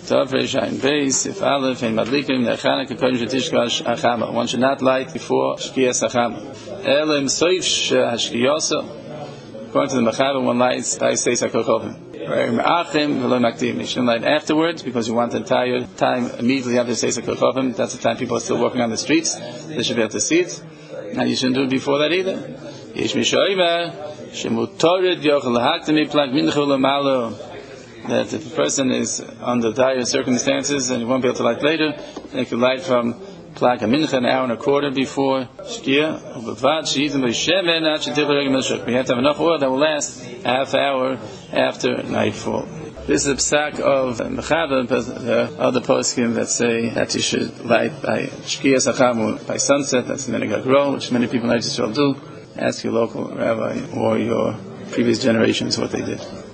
Tov Reishayin Beis, if Aleph, Ein Madlikim, Nechanek, Kodim Shetishkash Achama. One should not light before Shkiyas Achama. Elim Soif Hashkiyasa. According to the Mechaber, one lights by Seis HaKochovim. You shouldn't light afterwards because you want the entire time immediately after Seis HaKochovim. That's the time people are still walking on the streets. They should be able to see it. And you shouldn't do it before that either. That if a person is under dire circumstances and you won't be able to light later, then you can light from Plag HaMincha an hour and a quarter before Shkia. We have to have enough oil that will last a half hour after nightfall. This is a psak of Mechaber, but there are other poskim that say that you should light by Shkiyas Achamu by sunset. That's the Minhag HaGrol, which many people in Eretz Yisrael do. Ask your local rabbi or your previous generations what they did.